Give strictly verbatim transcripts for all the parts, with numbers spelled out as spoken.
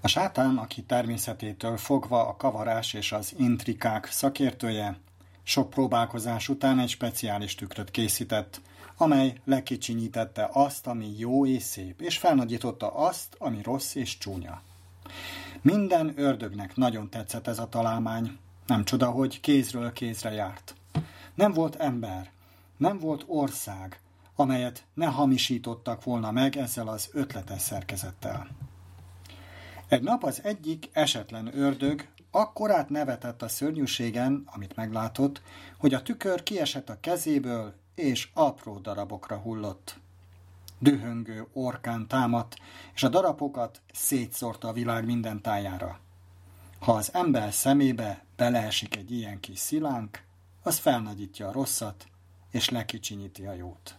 A sátán, aki természetétől fogva a kavarás és az intrikák szakértője, sok próbálkozás után egy speciális tükröt készített, amely lekicsinyítette azt, ami jó és szép, és felnagyította azt, ami rossz és csúnya. Minden ördögnek nagyon tetszett ez a találmány, nem csoda, hogy kézről kézre járt. Nem volt ember, nem volt ország, amelyet ne hamisítottak volna meg ezzel az ötletes szerkezettel. Egy nap az egyik esetlen ördög akkorát nevetett a szörnyűségen, amit meglátott, hogy a tükör kiesett a kezéből, és apró darabokra hullott. Dühöngő orkán támadt, és a darabokat szétszórta a világ minden tájára. Ha az ember szemébe beleesik egy ilyen kis szilánk, az felnagyítja a rosszat, és lekicsinyíti a jót.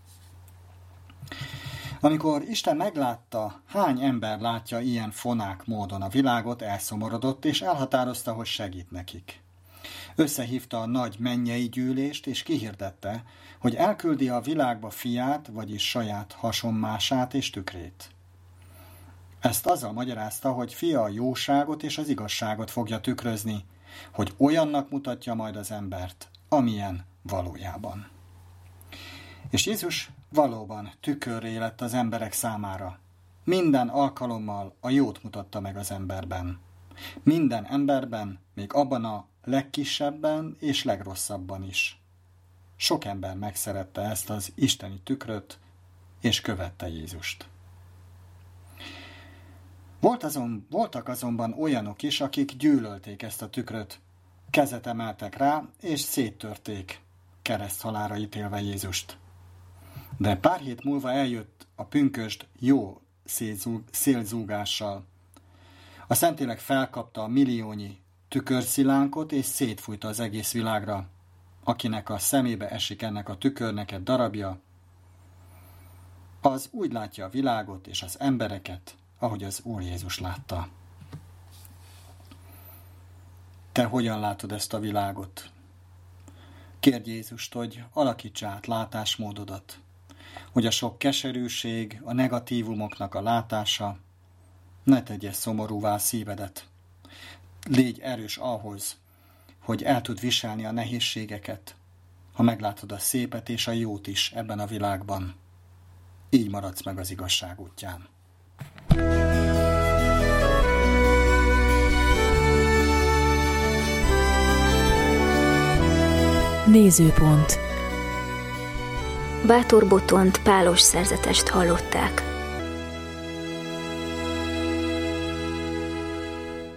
Amikor Isten meglátta, hány ember látja ilyen fonák módon a világot, elszomorodott, és elhatározta, hogy segít nekik. Összehívta a nagy mennyei gyűlést, és kihirdette, hogy elküldi a világba fiát, vagyis saját hasonmását és tükrét. Ezt azzal magyarázta, hogy fia a jóságot és az igazságot fogja tükrözni, hogy olyannak mutatja majd az embert, amilyen valójában. És Jézus valóban tükörré lett az emberek számára. Minden alkalommal a jót mutatta meg az emberben. Minden emberben, még abban a legkisebben és legrosszabban is. Sok ember megszerette ezt az isteni tükröt, és követte Jézust. Volt azon, voltak azonban olyanok is, akik gyűlölték ezt a tükröt, kezet emeltek rá, és széttörték, kereszthalálra ítélve Jézust. De pár hét múlva eljött a pünkösd jó szélzúgással. A Szentlélek felkapta a milliónyi tükörszilánkot, és szétfújta az egész világra. Akinek a szemébe esik ennek a tükörnek egy darabja, az úgy látja a világot és az embereket, ahogy az Úr Jézus látta. Te hogyan látod ezt a világot? Kérd Jézust, hogy alakítsa át látásmódodat, hogy a sok keserűség, a negatívumoknak a látása ne tegye szomorúvá szívedet. Légy erős ahhoz, hogy el tud viselni a nehézségeket, ha meglátod a szépet és a jót is ebben a világban. Így maradsz meg az igazság útján. Nézőpont. Bátor Botont pálos szerzetest hallották.